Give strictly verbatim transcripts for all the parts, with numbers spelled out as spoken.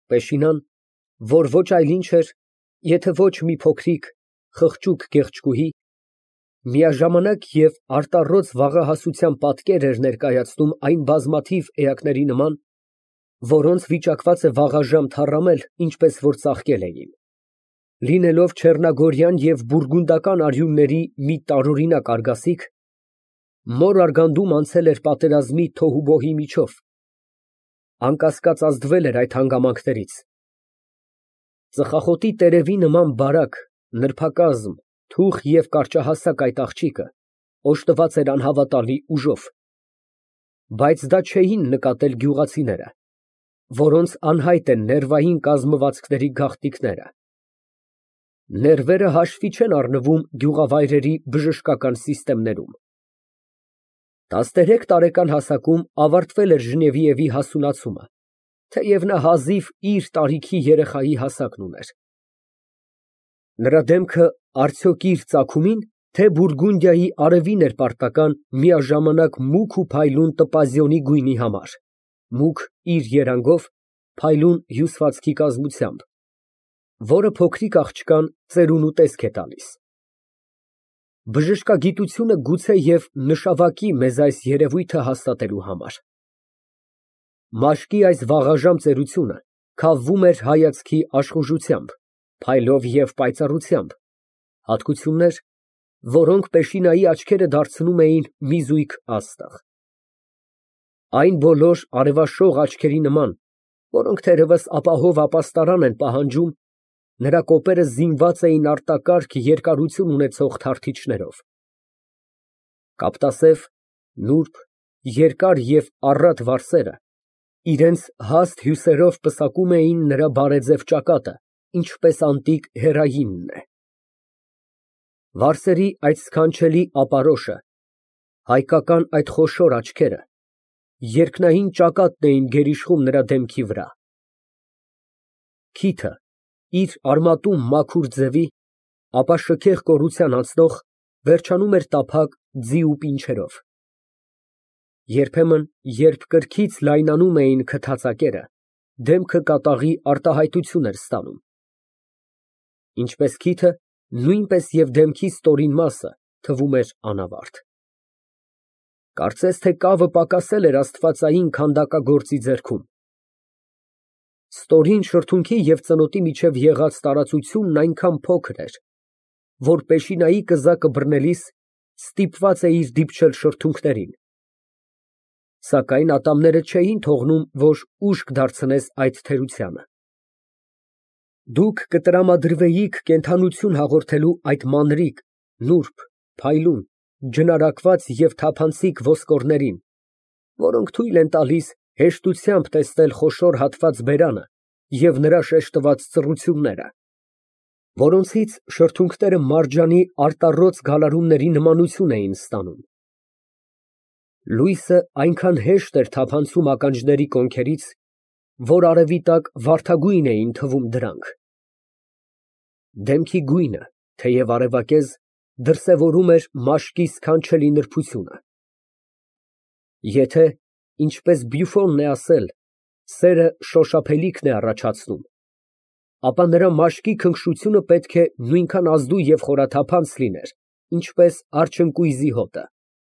Պեշինան, որ ոչ այլ ինչ էր, եթե ոչ մի փոքրիկ, խղճուկ գեղեցկուհի, միաժամանակ և արտառոց վաղահասության պատկեր էր ներկայացնում այն բազմաթիվ էակների նման, որոնց վիճակված է վաղաժամ թառամել, ինչպես որ ծաղկել էին, լինելով չեռնագորյան և բուրգունդական արյունների մի տարօրինակ արգասիք, մոր արգանդում անցել էր պատերազմի թոհուբոհի միջով, անկասկած ազդվել էր այդ հանգամանքներից, ծխախոտի տերևի նման բարակ, նրբակազմ, թուխ և կարճահասակ այդ աղջիկը օժտված էր անհավատալի ուժով, բայց դա չէին նկատել գյուղացիները, որոնց անհայտ են ներվային կազմվածքների գաղտնիքները, ներվերը հաշվի չեն առնվում գյուղավայրերի բժշկական սիստեմներում, տասներեք տարեկան հասակում ավարտվել էր Ժնևիևի հասունացումը, թեև նա հազիվ իր տարիքի երեխայի հասակն ուներ, նրա դեմքը արդյոք իր ծագումի՞ն, թե Բուրգունդիայի արևին էր պարտական միաժամանակ մուգ ու փայլուն տպազյոնի գույնի համար, մուգ իր երանգով, փայլուն հյուսվածքի կազմությամբ, որը փոքրիկ աղջկան ծերունու տեսք է տալիս։ Բժշկագիտությունը գուցե և նշավակի մեզ այս երևույթը հաստատելու համար։ Մաշկի այս վաղաժամ ծերությունը քավվում էր հայացքի աշխուժությամբ, փայլով և պայծառությամբ, հատկություններ, որոնք Պեշինայի աչքերը դարձնում էին մի զույգ աստղ։ Այն բոլոր արևաշող աչքերի նման, որոնք թերևս ապահով ապաստարան են պահանջում, նրա կոպերը զինված էին արտակարգ երկարություն ունեցող թարթիչներով։ Կապտասև, նուրբ, երկար և առատ վարսերը իրենց հաստ հյուսերով պսակում էին նրա բարեձև ճակատը, ինչպես անտիկ հերայինն է։ Վարսերի այդ սքանչելի ապարոշը, հայկական այդ խոշոր աչքերը երկնային ճակատն էին գերիշխում նրա դեմքի վրա։ Քիթը, իր արմատում մաքուր ձևի, ապա շքեղ կոռության անցնող, վերջանում էր տափակ ձի ու պինչերով։ Երբեմն, երբ կրքից լայնանում էին քթածակերը, դեմքը կատաղի արտահայտություն էր ստանում։ Ինչպես քիթը, նույնպես և դեմքի ստորին մասը թվում էր անավարտ։ Կարծես թե կավը պակասել էր աստվածային քանդակագործի ձեռքում։ Ստորին շրթունքի և ծնոտի միջև եղած տարածությունն այնքան փոքր էր, որ Պեշինայի կզակը բռնելիս ստիպված էիր դիպչել շրթունքներին, սակայն ատամները չէին թողնում, որ ուշք դարձնես այդ թերությանը։ Դուք կտրամադրվեիք կենդանություն հաղորդելու այդ մանրիկ, նուրբ, փայլուն, ջնարակված և թափանցիկ ոսկորներին, որոնք թույլ են տալիս հեշտությամբ տեսնել խոշոր հատված բերանը և նրա շեշտված ծռությունները, որոնցից շրթունքները մարջանի արտառոց գալարումների նմանություն էին ստանում։ Լույսը այնքան հեշտ էր թափանցում ականջների կոնքերից, որ արևի տակ վարդագույն էին թվում դրանք։ Դեմքի գույնը, թեև արևակեզ, դրսևորում էր մաշկի սքանչելի նրբությունը։ Եթե, ինչպես Բյուֆոնն է ասել, սերը շոշափելիքն է առաջացնում, ապա նրա մաշկի քնքշությունը պետք է նույնքան ազդու և խորաթափանց լիներ, ինչպես արջընկույզի հոտը։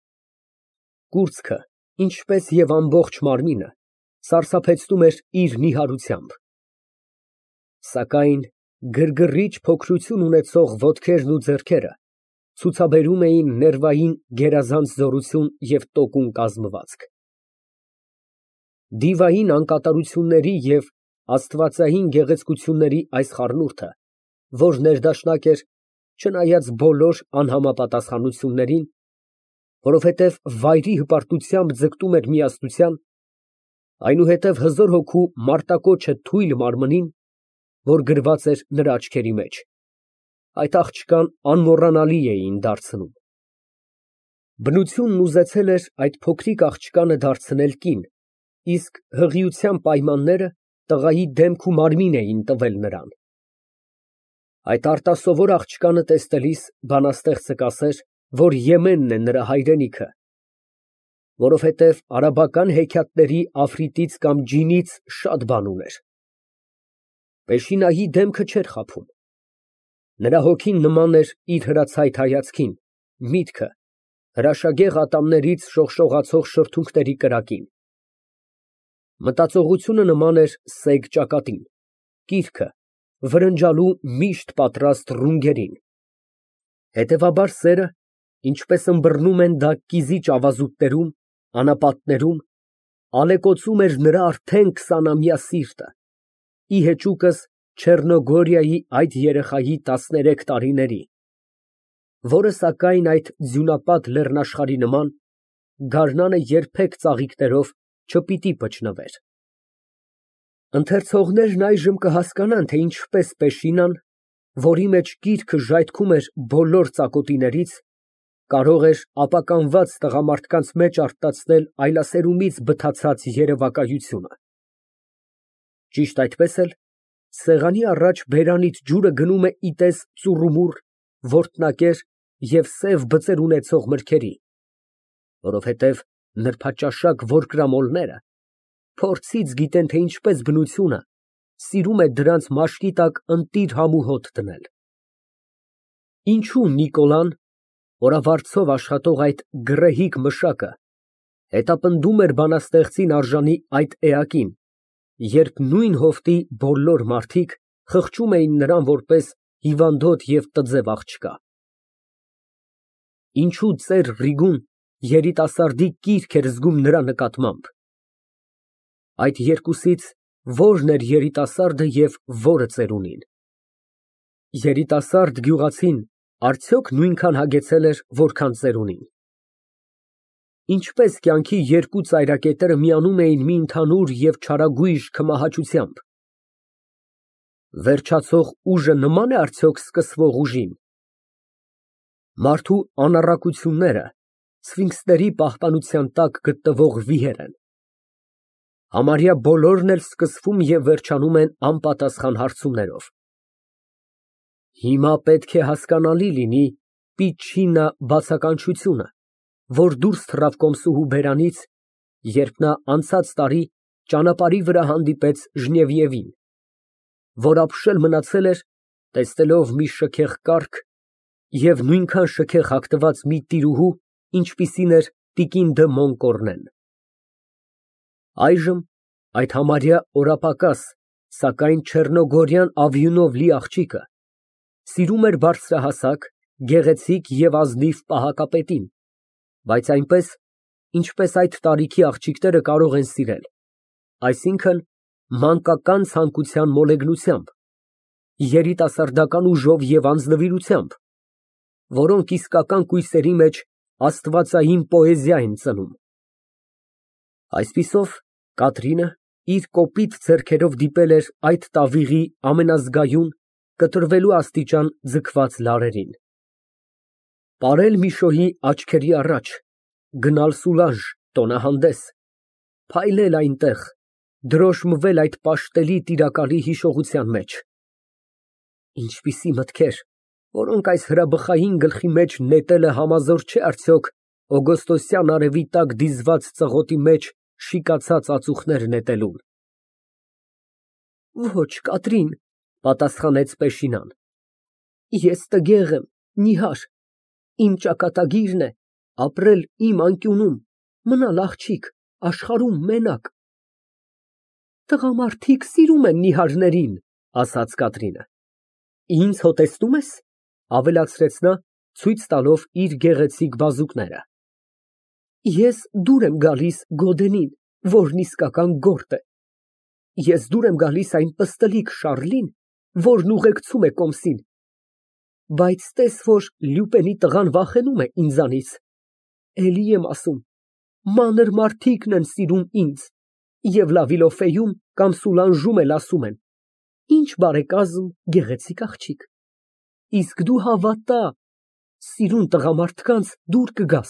Կուրծքը, ինչպես և ամբողջ մարմինը, սարսափեցնում էր իր նիհարությամբ։ Սակայն գրգռիչ փոքրություն ունեցող ոտքերն ու ձեռքերը ցուցաբերում էին ներվային գերազանց զորություն և տոկուն կազմվածք։ Դիվային անկատարությունների և աստվածային գեղեցկությունների այս խառնուրդը, որ ներդաշնակ էր, չնայած բոլոր անհամապատասխանություններին, որովհետև վայրի հպարտությամբ ձգտում էր միասնության, այնուհետև հզոր հոգու մարտակոչը թույլ մարմնին, որ գրված էր նրա աչքերի մեջ, այդ աղջկան անմոռանալի էին դարձնում։ Բնությունն ուզեցել էր այդ փոքրիկ աղջկանը դարձնել կին, իսկ հղիության պայմանները տղայի դեմք ու մարմին էին տվել նրան։ Այդ արտասովոր աղջկանը տեսնելիս բանաստեղծը կասեր, որ Եմենն է նրա հայրենիքը, որովհետև արաբական հեքիաթների Աֆրիտից կամ ջինից շատ բան ուներ։ Պեշինայի դեմքը չէր խաբում։ Նրա հոգին նման էր իր հրացայտ հայացքին, միտքը հրաշագեղ ատամներից շողշողացող շրթունքների կրակին։ Մտածողությունը նման էր սեգ ճակատին, կիրքը վրնջալու միշտ պատրաստ ռունգերին։ Հետևաբար սերը, ինչպես ըմբռնում են դա կիզիչ ավազուտներում, անապատներում, ալեկոծում էր նրա արդեն քսանամյա սիրտը, ի հեճուկս Չեռնոգորիայի այդ երեխայի տասներեք տարիների, որը, սակայն, այդ ձյունապատ լեռնաշխարհի նման, գարնանը երբեք ծաղիկներով չպիտի պճնվեր։ Ընթերցողներն այժմ կհասկանան, թե ինչպես Պեշինան, որի մեջ գիրքը ժայթքում էր բոլոր ծակոտիներից, կարող էր ապականված տղամարդկանց մեջ արթնացնել այլասերումից բթացած երևակայությունը։ Ճիշտ այդպես էլ, սեղանի առաջ բերանից ջուրը գնում է ի տես ծուռումուռ, որտնակեր և սև բծեր ունեցող մրգերի, որովհետև նրբաճաշակ որկրամոլները փորձից գիտեն, թե ինչպես բնությունը սիրում է դրանց մաշկի տակ ընտիր համու հոտ դնել։ Ինչո՞ւ Նիկոլան, օրավարձով աշխատող այդ գռեհիկ մշակը, հետապնդում էր բանաստեղծին արժանի այդ էակին, երբ նույն հովտի բոլոր մարդիկ խղճում էին նրան որպես հիվանդոտ և տձև աղջկա։ Ինչո՞ւ ծեր Ռիգուն երիտասարդի կիրք էր զգում նրա նկատմամբ։ Այդ երկուսից ո՞րն էր երիտասարդը և ո՞րը ծերունին։ Երիտասարդ գյուղացին արդյոք նույնքան հագեցել էր, որքան ծերունին։ Ինչպես կյանքի երկու ծայրակետերը միանում էին մի ընդհանուր և չարագույժ քմահաճությամբ։ Վերջացող ուժը նմա՞ն է արդյոք սկսվող ուժին։ Մարդու անառակությունները սֆինքսների պահպանության տակ գտնվող վիհեր են։ Համարյա բոլորն էլ սկսվում և վերջանում են անպատասխան հարցումներով։ Հիմա պետք է հասկանալի լինի Պիչինա բացականչությունը, որ դուրս թռավ կոմսուհու բերանից, երբ նա անցած տարի ճանապարհի վրա հանդիպեց Ժնևիևին, որ ապշել մնացել էր, տեսնելով մի շքեղ կառք և նույնքան շքեղ հագնված մի տիրուհու, ինչպիսին էր տիկին դը Մոնկորնեն։ Այժմ այդ համարյա օրապակաս, սակայն չեռնոգորյան ավյունով լի աղջիկը սիրում էր բարձրահասակ, գեղեցիկ և ազնիվ պահակապետին, բայց այնպես, ինչպես այդ տարիքի աղջիկները կարող են սիրել, այսինքն մանկական ցանկության մոլեգնությամբ, երիտասարդական ուժով և անձնվիրությամբ, որոնք իսկական կույսերի մեջ աստվածային պոեզիա են ծնում։ Այսպիսով, Կատրինը իր կոպիտ ձեռքերով դիպել էր այդ տավիղի ամենազգայուն, կտրվելու աստիճան ձգված լարերին, պարել Միշոյի աչքերի առաջ, գնալ Սուլանժ տոնահանդես, փայլել այնտեղ, դրոշմվել այդ պաշտելի տիրակալի հիշողության մեջ։ Ինչպիսի մտքեր, որոնք այս հրաբխային գլխի մեջ նետելը համազոր չէ արդյոք օգոստոսյան արևի տակ դիզված ծղոտի մեջ շիկացած ածուխներ նետելուն։ Ոչ, Կատրին, պատասխանեց Պեշինան, ես տգեղ եմ, նիհար, իմ ճակատագիրն է ապրել իմ անկյունում, մնալ աղջիկ, աշխարհում մենակ։ Տղամարդիկ սիրում են նիհարներին, ասաց Կատրինը։ Ինձ հոտեցնու՞մ ես, ավելացրեց նա, ցույց տալով իր գեղեցիկ բազուկները։ Ես դուր եմ գալիս Գոդենին, որն իսկական գորտ է։ Ես դուր եմ գալիս այն պստլիկ Շառլին, որն ուղեկցում է կոմսին, բայց տես որ Լյուպենի տղան վախենում է ինձանից, էլի եմ ասում, մանր մարդիկն են սիրում ինձ, և Լավիլոֆեում կամ Սուլանժում էլ ասում են. ինչ բարեկազմ, գեղեցիկ աղջիկ, իսկ դու հավատա, սիրուն տղամարդկանց դուր կգաս։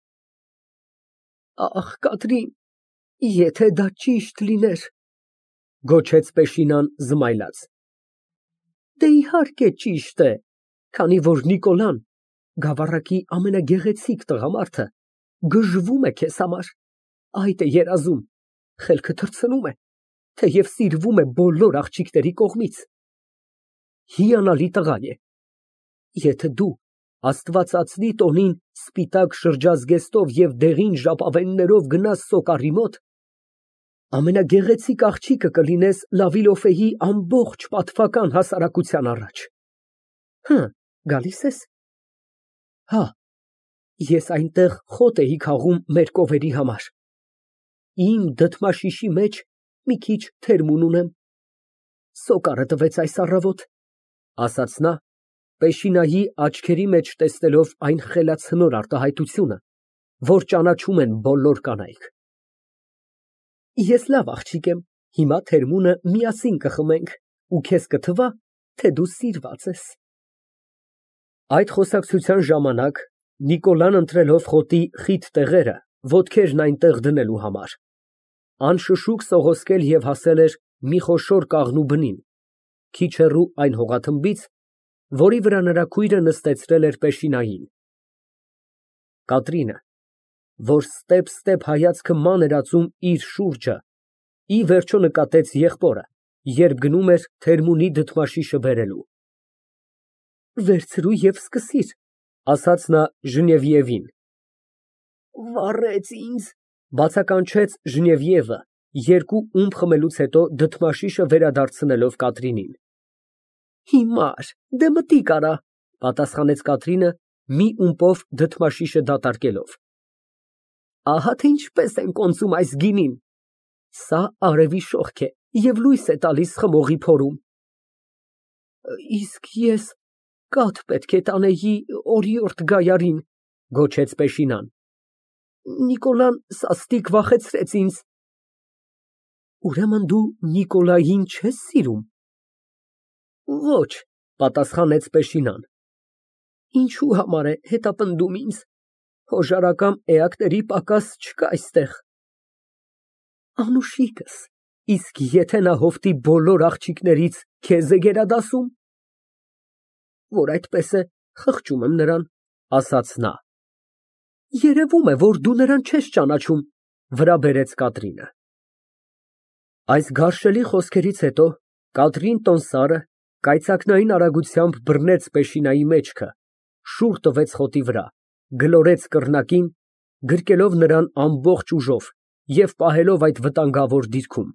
Ախ, Կատրին, եթե դա ճիշտ լիներ, գոչեց Պեշինան զմայլած։ Դե իհարկե ճիշտ է, քանի որ Նիկոլան, գավառակի ամենագեղեցիկ տղամարդը, գժվում է քեզ համար, այդ է երազում, խելքը թռցնում է, թեև սիրվում է բոլոր աղջիկների կողմից։ Հիանալի տղա է։ Եթե դու աստվածածնի տոնին սպիտակ շրջազգեստով և դեղին ժապավեններով գնաս Սոկարի մոտ, ամենագեղեցիկ աղջիկը կլինես Լավիլոֆեի ամբողջ պատվական հասարակության առաջ։ Հը, գալի՞ս ես։ Հա, ես այնտեղ խոտ էի քաղում մեր կովերի համար։ Իմ դդմաշիշի մեջ մի քիչ թերմուն ունեմ։ Սոկարը տվեց այս առավոտ, ասաց նա, Պեշինայի աչքերի մեջ տեսնելով այն խելացնոր արտահայտությունը, որ ճանաչում են բոլոր կանայք։ Ես լավ աղջիկ եմ, հիմա թերմունը միասին կխմենք, ու քեզ կթվա, թե դու սիրված ես։ Այդ խոսակցության ժամանակ Նիկոլան ընտրելով խոտի խիտ տեղերը, ոտքերն այնտեղ դնելու համար, անշշուկ սողոսկել և հասել էր մի խոշոր կաղնու բնին, քիչ հեռու այն հողաթմբից, որի վրա նրա քույրը նստեցրել էր Պեշինային։ Կատրինը, որ ստեպ֊ստեպ հայացքը ման էր ածում իր շուրջը, ի վերջո նկատեց եղբորը, երբ գնում էր թերմունի դդմաշիշը բերելու։ Վերցրու և սկսիր, ասաց նա Ժնևիևին։ Վառեց ինձ, բացականչեց Ժնևիևը, երկու ումպ խմելուց հետո դդմաշիշը վերադարձնելով Կատրինին։ Հիմար, դե մտիկ արա, պատասխանեց Կատրինը, մի ումպով դդմաշիշը դատարկելով։ Ահա թե ինչպես են կոնծում այս գինին։ Սա արևի շողք է և լույս է տալիս խմողի փորում։ Իսկ ես կաթ պետք է տանեի օրիորդ Գայարին, գոչեց Պեշինան։ Նիկոլան սաստիկ վախեցրեց ինձ։ Ուրեմն դու Նիկոլային չես սիրում։ Ոչ, պատասխանեց Պեշինան։ Ինչու համար է հետապնդում ինձ։ Հոժարակամ էակների պակաս չկա այստեղ։ Անուշիկս, իսկ եթե նա հովտի բոլոր աղջիկներից քեզ է գերադասում։ Որ այդպես է, խղճում եմ նրան, ասաց նա։ Երևում է, որ դու նրան չես ճանաչում, վրա բերեց Կատրինը։ Այս գարշելի խոսքերից հետո Կատրին Տոնսարը կայծակնային արագությամբ բռնեց Պեշինայի մեջքը, շուռ տվեց խոտի վրա, գլորեց կռնակին, գրկելով նրան ամբողջ ուժով և պահելով այդ վտանգավոր դիրքում։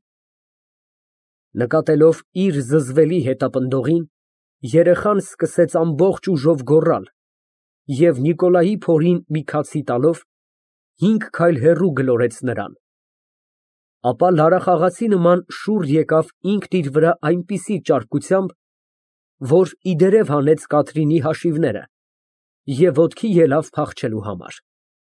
Նկատելով իր զզվելի հետապնդողին, երեխան սկսեց ամբողջ ուժով գոռալ և Նիկոլայի փորին մի քացի տալով, հինգ քայլ հեռու գլորեց նրան։ Ապա լարախաղացի նման շուռ եկավ ինքն իր վրա այնպիսի ճարպկությամբ, որ ի դերև հանեց Կատրինի հաշիվները և ոտքի ելավ փախչելու համար։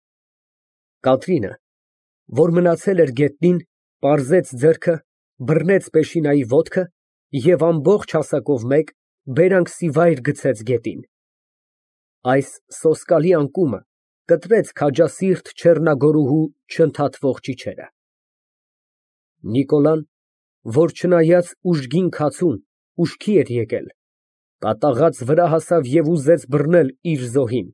Կատրինը, որ մնացել էր գետնին, պարզեց ձեռքը, բռնեց Պեշինայի ոտքը և ամբողջ հասակով մեկ բերանքսիվայր գցեց գետին։ Այս սոսկալի անկումը կտրեց քաջասիրտ չեռնագորուհու չընդհատվող ճիչերը։ Նիկոլան, որ չնայած ուժգին քացուն, ուշքի էր եկել, կատաղած վրա հասավ և ուզեց բռնել իր զոհին։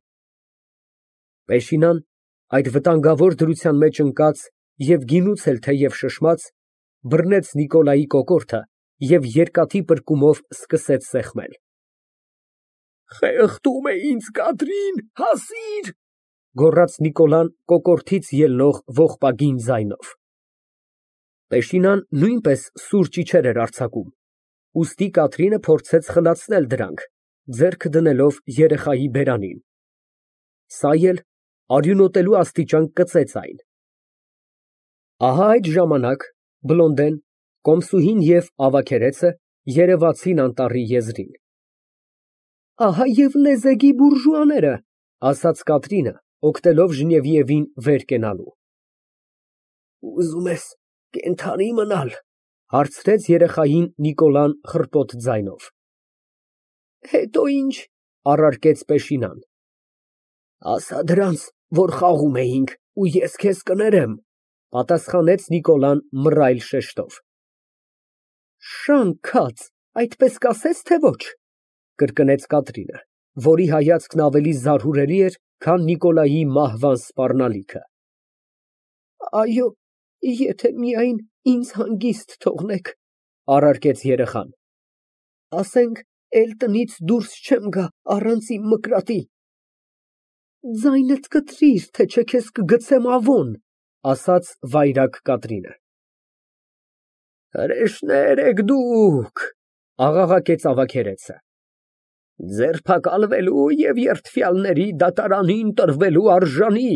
Պեշինան, այդ վտանգավոր դրության մեջ ընկած և գինուց էլ թեև շշմած, բռնեց Նիկոլայի կոկորդը և երկաթի պրկումով սկսեց սեղմել։ Խեղդում է ինձ, Կատրին, հասիր, գոռաց Նիկոլան կոկորդից ելնող ողբագին ձայնով։ Պեշինան նույնպես սուր ճիչեր էր արձակում, ուստի Կատրինը փորձեց խլացնել դրանք, ձեռքը դնելով երեխայի բերանին։ Սա էլ արյունոտելու աստիճան կծեց այն։ Ահա այդ ժամանակ Բլոնդեն, կոմսուհին և ավագերեցը երևացին անտառի եզրին։ Ահա և լեզեգի բուրժուաները, ասաց Կատրինը, օգնելով Ժնևիևին վեր կենալու։ Ուզում ես կենդանի մնալ, հարցրեց երեխային Նիկոլան խռպոտ ձայնով։ Հետո ինչ, առարկեց Պեշինան։ Ասա դրանց, որ խաղում էինք, ու ես քեզ կներեմ, պատասխանեց Նիկոլան մռայլ շեշտով։ Շան քած, այդպես կասես, թե ոչ, կրկնեց Կատրինը, որի հայացքն ավելի զարհուրելի էր, քան Նիկոլայի մահվան սպառնալիքը։ Այո, Եթե միայն ինձ հանգիստ թողնեք, առարկեց երեխան, ասենք, էլ տնից դուրս չեմ գա առանց իմ մկրատի։ Ձայնդ կտրիր, թե չէ քեզ կգցեմ ավոն, ասաց վայրագ Կատրինը։ Հրեշներ եք դուք, աղաղակեց ավագերեցը, ձերբակալվելու և երդվյալների դատարանին տրվելու արժանի։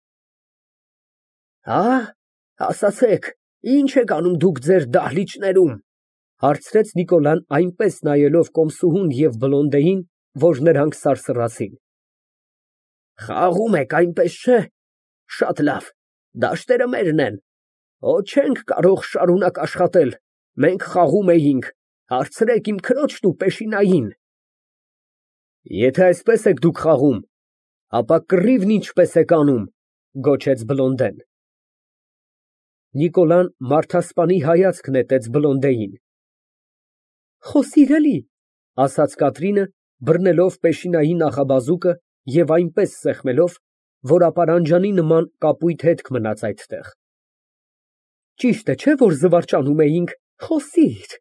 Հա, ասացեք, ինչ եք անում դուք ձեր դահլիճներում, հարցրեց Նիկոլան այնպես նայելով կոմսուհուն և Բլոնդեին, որ նրանք սարսռացին։ Խաղում եք, այնպես չէ։ Շատ լավ, դաշտերը մերն են, հո չենք կարող շարունակ աշխատել, մենք խաղում էինք, հարցրեք իմ քրոջն ու Պեշինային։ Եթե այսպես եք դուք խաղում, ապա կռիվն ինչպես եք անում, գոչեց Բլոնդեն։ Նիկոլան մարդասպանի հայացք նետեց Բլոնդեին։ Խոսիր էլի, ասաց Կատրինը, բռնելով Պեշինայի նախաբազուկը և այնպես սեղմելով, որ ապարանջանի նման կապույտ հետք մնաց այդտեղ։ Ճիշտ է, չէ՞, որ զվարճանում էինք, խոսիր։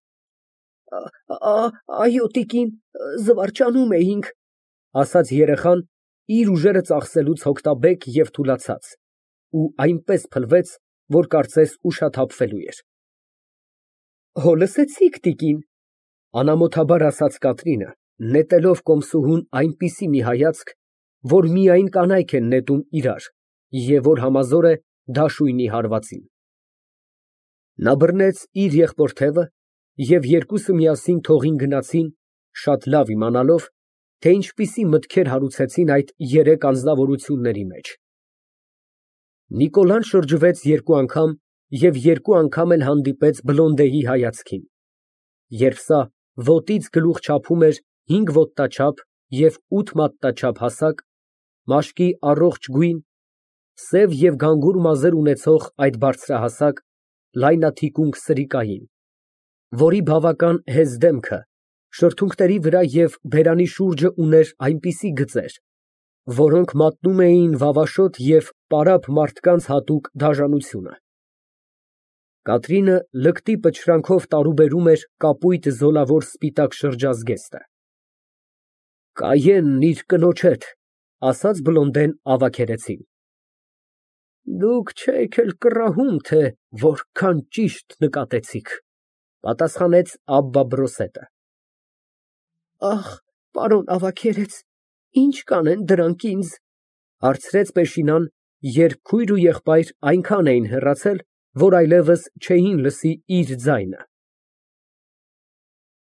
Այո, տիկին, զվարճանում էինք, ասաց երեխան, իր ուժերը ծախսելուց հոգնաբեկ և թուլացած, ու այնպես փլվեց, որ կարծես ուշաթափվելու էր։ Հո լսեցի՞ք, տիկին, անամոթաբար ասաց Կատրինը, նետելով կոմսուհուն այնպիսի մի հայացք, որ միայն կանայք են նետում իրար, և որ համազոր է դաշույնի հարվածին։ Նա բռնեց իր եղբոր թևը, և երկուսը միասին թողին գնացին, շատ լավ իմանալով, թե ինչպիսի մտքեր հարուցեցին այդ երեք անձնավորությունների մեջ։ Նիկոլան շրջվեց երկու անգամ և երկու անգամ էլ հանդիպեց Բլոնդեի հայացքին, երբ սա ոտից գլուխ չափում էր հինգ ոտնաչափ և ութ մատնաչափ հասակ, մաշկի առողջ գույն, սև և գանգուր մազեր ունեցող այդ բարձրահասակ, լայնաթիկունք սրիկային, որի բավական հեզ դեմքը, շրթունքների վրա և բերանի շուրջը ուներ այնպիսի գծեր, որոնք մատնում էին վավաշոտ և պարապ մարդկանց հատուկ դաժանությունը։ Կատրինը լկտի պչրանքով տարուբերում էր կապույտ զոլավոր սպիտակ շրջազգեստը։ Կայենն իր կնոջ հետ, ասաց Բլոնդեն ավագերեցին։ Դուք չեք էլ կռահում, թե որքան ճիշտ նկատեցիք, պատասխանեց Աբբա Բրոսետը։ Ախ, պարոն ավագերեց, ինչ կանեն դրանք ինձ, հարցրեց Պեշինան, երբ քույր ու եղբայր այնքան էին հեռացել, որ այլևս չէին լսի իր ձայնը։